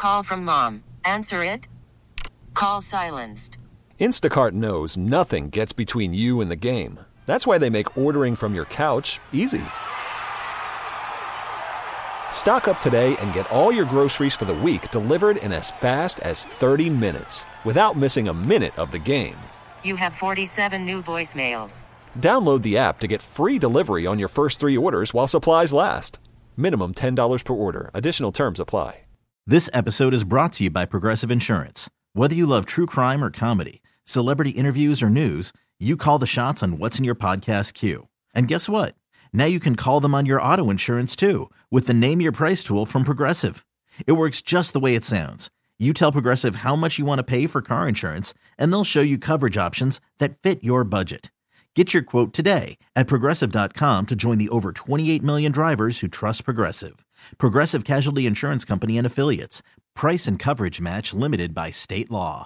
call from mom. Answer it. Call silenced. Instacart knows nothing gets between you and the game. That's why they make ordering from your couch easy. Stock up today and get all your groceries for the week delivered in as fast as 30 minutes without missing a minute of the game. You have 47 new voicemails. Download the app to get free delivery on your first 3 orders while supplies last. Minimum $10 per order. Additional terms apply. This episode is brought to you by Progressive Insurance. Whether you love true crime or comedy, celebrity interviews or news, you call the shots on what's in your podcast queue. And guess what? Now you can call them on your auto insurance too with the Name Your Price tool from Progressive. It works just the way it sounds. You tell Progressive how much you want to pay for car insurance, and they'll show you coverage options that fit your budget. Get your quote today at Progressive.com to join the over 28 million drivers who trust Progressive. Progressive Casualty Insurance Company and Affiliates. Price and coverage match limited by state law.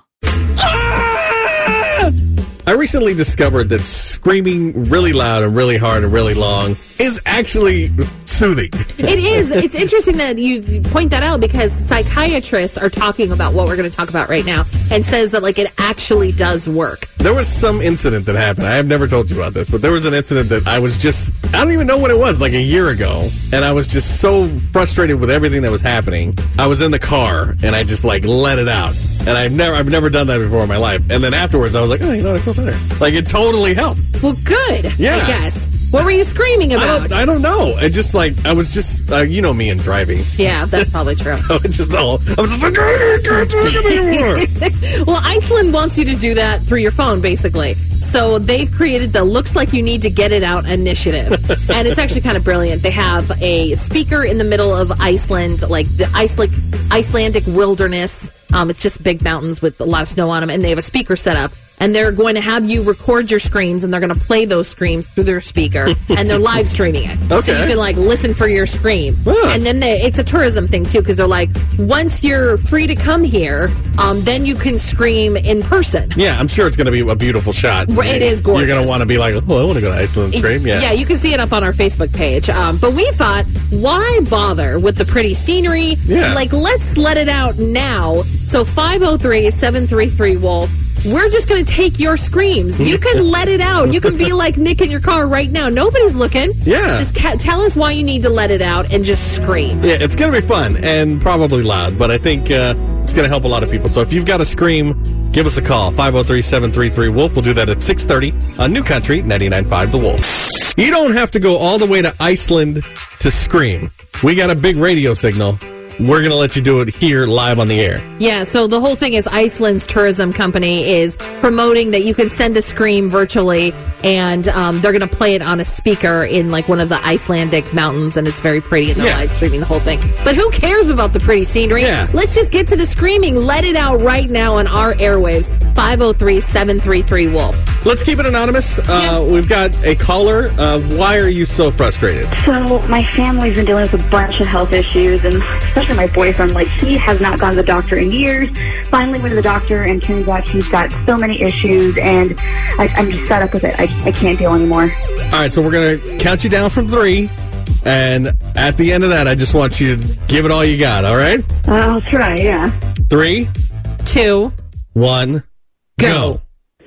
I recently discovered that screaming really loud and really hard and really long is actually soothing. It is. It's interesting that you point that out because psychiatrists are talking about what we're going to talk about right now and says that it actually does work. There was some incident that happened. I have never told you about this, but there was an incident that I don't even know what it was, a year ago. And I was just so frustrated with everything that was happening. I was in the car and I just let it out. And I've never done that before in my life. And then afterwards I was like, oh, I feel better. It totally helped. Well, good. Yeah. I guess. What were you screaming about? I don't know. I was just, you know me and driving. Yeah, that's probably true. So I was just like, I can't talk anymore. Well, Iceland wants you to do that through your phone, basically. So they've created the Looks Like You Need to Get It Out initiative. And it's actually kind of brilliant. They have a speaker in the middle of Iceland, the Icelandic wilderness. It's just big mountains with a lot of snow on them. And they have a speaker set up. And they're going to have you record your screams, and they're going to play those screams through their speaker, and they're live streaming it. Okay. So you can, listen for your scream. Huh. And then it's a tourism thing, too, because they're once you're free to come here, then you can scream in person. Yeah, I'm sure it's going to be a beautiful shot. It is gorgeous. You're going to want to be I want to go to Iceland and scream. Yeah. Yeah, you can see it up on our Facebook page. But we thought, why bother with the pretty scenery? Yeah. Let's let it out now. So 503-733-WOLF. We're just going to take your screams. You can let it out. You can be like Nick in your car right now. Nobody's looking. Yeah. Just tell us why you need to let it out and just scream. Yeah, it's going to be fun and probably loud, but I think it's going to help a lot of people. So if you've got a scream, give us a call. 503-733-WOLF. We'll do that at 6:30 on New Country 99.5 The Wolf. You don't have to go all the way to Iceland to scream. We got a big radio signal. We're going to let you do it here live on the air. Yeah, so the whole thing is Iceland's tourism company is promoting that you can send a scream virtually, and they're going to play it on a speaker in one of the Icelandic mountains, and it's very pretty, and they're live streaming the whole thing. But who cares about the pretty scenery? Yeah. Let's just get to the screaming. Let it out right now on our airwaves. 503-733-WOLF. Let's keep it anonymous. We've got a caller. Why are you so frustrated? So my family's been dealing with a bunch of health issues, and especially my boyfriend, he has not gone to the doctor in years. Finally went to the doctor, and turns out he's got so many issues, and I'm just fed up with it. I can't deal anymore. All right, so we're going to count you down from 3, and at the end of that, I just want you to give it all you got, all right? I'll try, yeah. 3, 2, 1, go.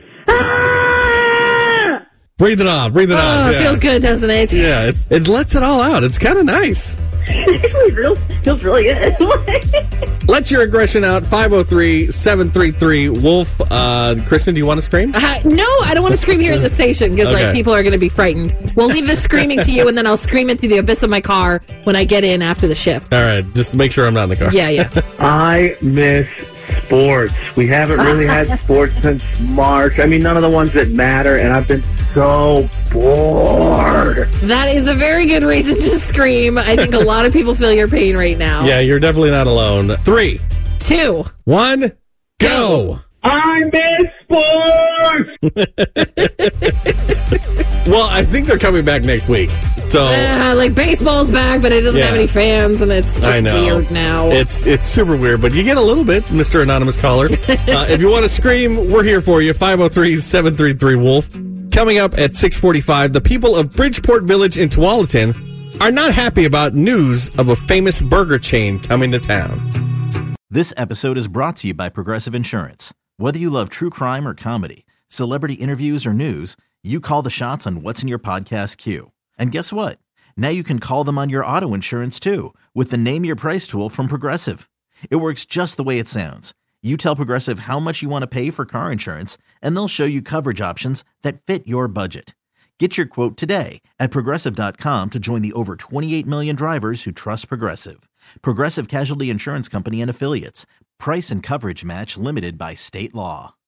Ah! Breathe it on. Breathe it on. Oh, it feels good, doesn't it? Yeah, it lets it all out. It's kind of nice. It feels really good. Let your aggression out. 503-733-WOLF. Kristen, do you want to scream? No, I don't want to scream here at the station because people are going to be frightened. We'll leave the screaming to you, and then I'll scream it through the abyss of my car when I get in after the shift. All right, just make sure I'm not in the car. Yeah. I miss sports. We haven't really had sports since March. None of the ones that matter, and I've been so bored. That is a very good reason to scream. I think a lot of people feel your pain right now. Yeah, you're definitely not alone. 3, 2, 1, go. I miss sports! Well, I think they're coming back next week. So baseball's back, but it doesn't have any fans, and it's just weird now. It's super weird, but you get a little bit, Mr. Anonymous Caller. If you want to scream, we're here for you. 503-733-WOLF. Coming up at 6:45, the people of Bridgeport Village in Tualatin are not happy about news of a famous burger chain coming to town. This episode is brought to you by Progressive Insurance. Whether you love true crime or comedy, celebrity interviews or news, you call the shots on what's in your podcast queue. And guess what? Now you can call them on your auto insurance too with the Name Your Price tool from Progressive. It works just the way it sounds. You tell Progressive how much you want to pay for car insurance, and they'll show you coverage options that fit your budget. Get your quote today at Progressive.com to join the over 28 million drivers who trust Progressive. Progressive Casualty Insurance Company and Affiliates. Price and coverage match limited by state law.